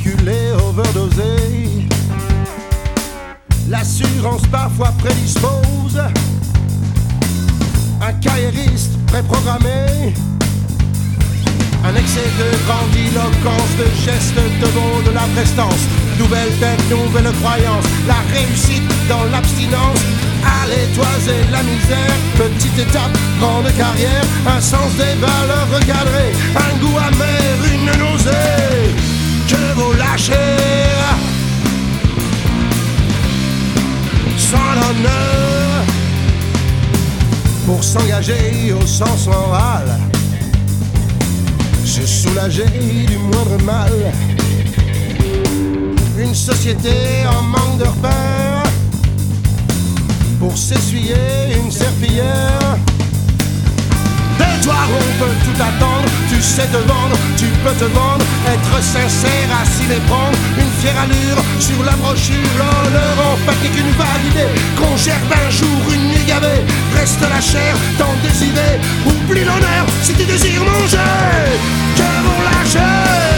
calculé, overdosé. L'assurance parfois prédispose un carriériste préprogrammé. Un excès de grandiloquence, de gestes, de mots, de la prestance. Nouvelle tête, nouvelle croyance. La réussite dans l'abstinence. Allez, toiser la misère. Petite étape, grande carrière. Un sens des valeurs recadrées. Un goût amer, une nausée. Que vaut lâcher sans l'honneur pour s'engager au sens moral, se soulager du moindre mal. Une société en manque de repères pour s'essuyer une serpillière. De toi on peut tout attendre, tu sais te vendre, tu peux te vendre, être sincère à s'y méprendre. Une fière allure sur la brochure, l'honneur en fait n'est qu'une vague idée qu'on gère d'un jour une nuit gavée. Reste la chair dans des idées, oublie l'honneur si tu désires manger. Que vont lâcher